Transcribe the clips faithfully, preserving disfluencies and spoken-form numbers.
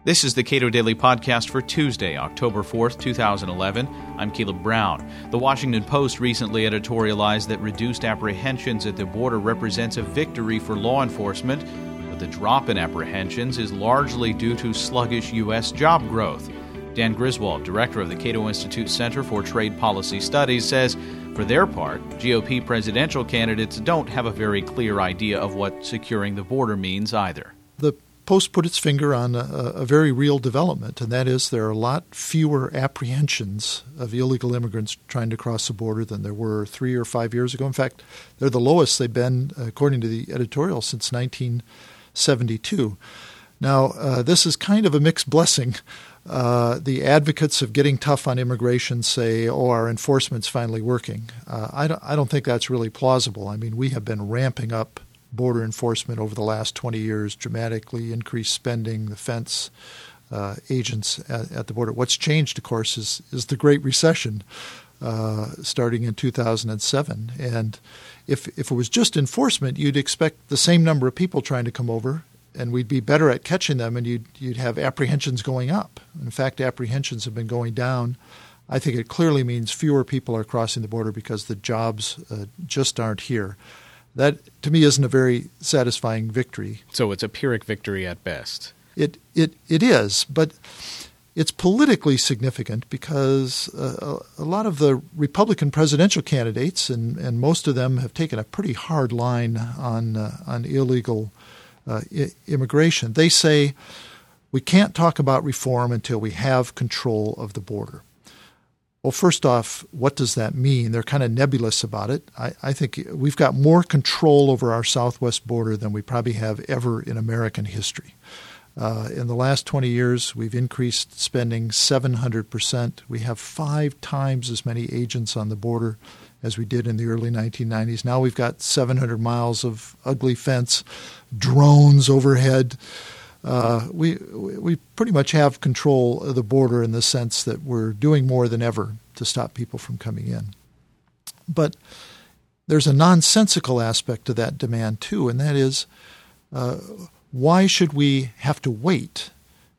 This is the Cato Daily Podcast for Tuesday, October fourth, two thousand eleven. I'm Caleb Brown. The Washington Post recently editorialized that reduced apprehensions at the border represents a victory for law enforcement, but the drop in apprehensions is largely due to sluggish U S job growth. Dan Griswold, director of the Cato Institute Center for Trade Policy Studies, says for their part, G O P presidential candidates don't have a very clear idea of what securing the border means either. The Post put its finger on a, a very real development, and that is there are a lot fewer apprehensions of illegal immigrants trying to cross the border than there were three or five years ago. In fact, they're the lowest they've been, according to the editorial, since nineteen seventy-two. Now, uh, this is kind of a mixed blessing. Uh, the advocates of getting tough on immigration say, oh, our enforcement's finally working. Uh, I, don't, I don't think that's really plausible. I mean, we have been ramping up border enforcement over the last twenty years, dramatically increased spending, the fence uh, agents at, at the border. What's changed, of course, is, is the Great Recession uh, starting in two thousand seven. And if if it was just enforcement, you'd expect the same number of people trying to come over, and we'd be better at catching them, and you'd, you'd have apprehensions going up. In fact, apprehensions have been going down. I think it clearly means fewer people are crossing the border because the jobs uh, just aren't here. That, to me, isn't a very satisfying victory. So it's a Pyrrhic victory at best. It it it is, but it's politically significant because uh, a lot of the Republican presidential candidates, and, and most of them have taken a pretty hard line on uh, on illegal uh, I- immigration. They say we can't talk about reform until we have control of the border. Well, first off, what does that mean? They're kind of nebulous about it. I, I think we've got more control over our southwest border than we probably have ever in American history. Uh, in the last twenty years, we've increased spending seven hundred percent. We have five times as many agents on the border as we did in the early nineteen nineties. Now we've got seven hundred miles of ugly fence, drones overhead. Uh, we we pretty much have control of the border in the sense that we're doing more than ever to stop people from coming in. But there's a nonsensical aspect to that demand too, and that is uh, why should we have to wait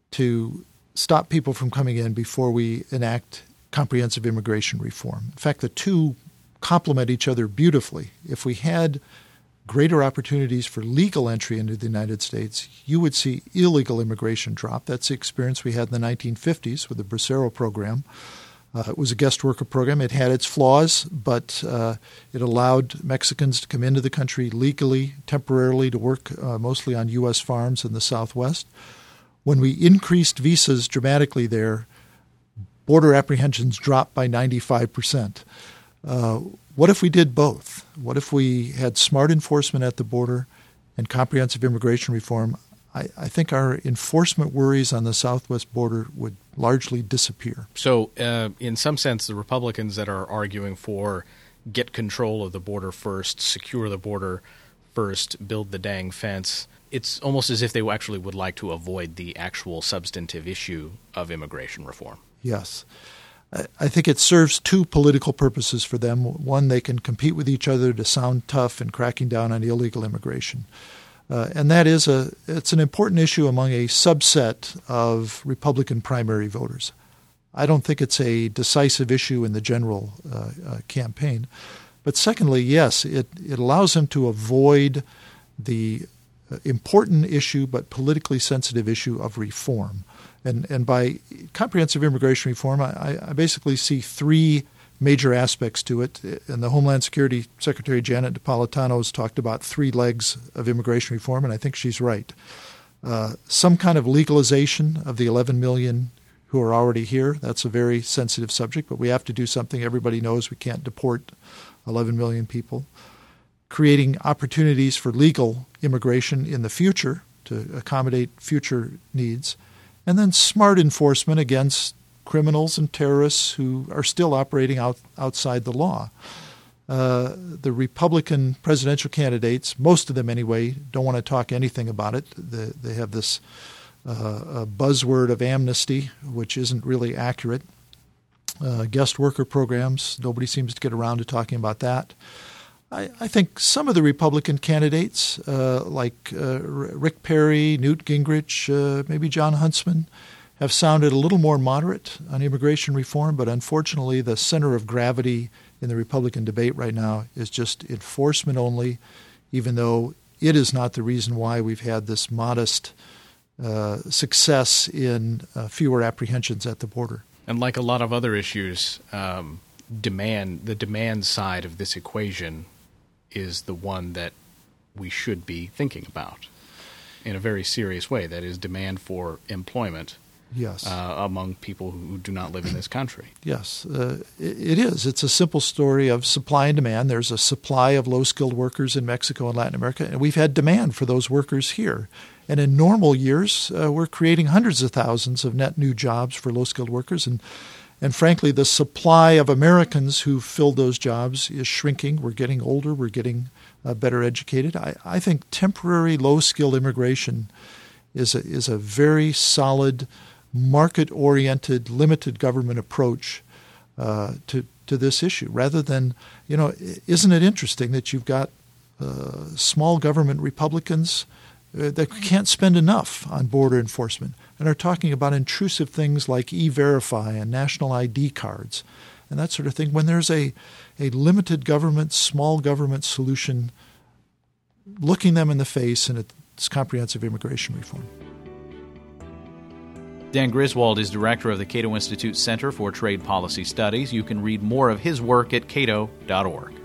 to stop people from coming in before we enact comprehensive immigration reform? In fact, the two complement each other beautifully. If we had greater opportunities for legal entry into the United States, you would see illegal immigration drop. That's the experience we had in the nineteen fifties with the Bracero program. Uh, it was a guest worker program. It had its flaws, but uh, it allowed Mexicans to come into the country legally, temporarily, to work uh, mostly on U S farms in the Southwest. When we increased visas dramatically there, border apprehensions dropped by ninety-five percent. Uh, What if we did both? What if we had smart enforcement at the border and comprehensive immigration reform? I, I think our enforcement worries on the southwest border would largely disappear. So uh, in some sense, the Republicans that are arguing for get control of the border first, secure the border first, build the dang fence, it's almost as if they actually would like to avoid the actual substantive issue of immigration reform. Yes. I think it serves two political purposes for them. One, they can compete with each other to sound tough in cracking down on illegal immigration. Uh, and that is a it's an important issue among a subset of Republican primary voters. I don't think it's a decisive issue in the general uh, uh, campaign. But secondly, yes, it, it allows them to avoid the important issue but politically sensitive issue of reform. And and by comprehensive immigration reform, I, I basically see three major aspects to it. And the Homeland Security Secretary Janet Napolitano has talked about three legs of immigration reform, and I think she's right. Uh, some kind of legalization of the eleven million who are already here. That's a very sensitive subject, but we have to do something. Everybody knows we can't deport eleven million people. Creating opportunities for legal immigration in the future to accommodate future needs. And then smart enforcement against criminals and terrorists who are still operating out, outside the law. Uh, the Republican presidential candidates, most of them anyway, don't want to talk anything about it. The, they have this uh, buzzword of amnesty, which isn't really accurate. Uh, guest worker programs, nobody seems to get around to talking about that. I, I think some of the Republican candidates, uh, like uh, Rick Perry, Newt Gingrich, uh, maybe John Huntsman, have sounded a little more moderate on immigration reform, but unfortunately the center of gravity in the Republican debate right now is just enforcement only, even though it is not the reason why we've had this modest uh, success in uh, fewer apprehensions at the border. And like a lot of other issues, um, demand the demand side of this equation is the one that we should be thinking about in a very serious way. That is demand for employment. Yes. Uh, among people who do not live in this country. Yes, uh, it, it is. It's a simple story of supply and demand. There's a supply of low-skilled workers in Mexico and Latin America, and we've had demand for those workers here. And in normal years, uh, we're creating hundreds of thousands of net new jobs for low-skilled workers. And, and frankly, the supply of Americans who filled those jobs is shrinking. We're getting older. We're getting uh, better educated. I, I think temporary low-skilled immigration is a, is a very solid market-oriented, limited government approach uh, to to this issue. Rather than, you know, isn't it interesting that you've got uh, small government Republicans uh, that can't spend enough on border enforcement and are talking about intrusive things like E-Verify and national I D cards and that sort of thing, when there's a, a limited government, small government solution looking them in the face, and it's comprehensive immigration reform. Dan Griswold is director of the Cato Institute Center for Trade Policy Studies. You can read more of his work at cato dot org.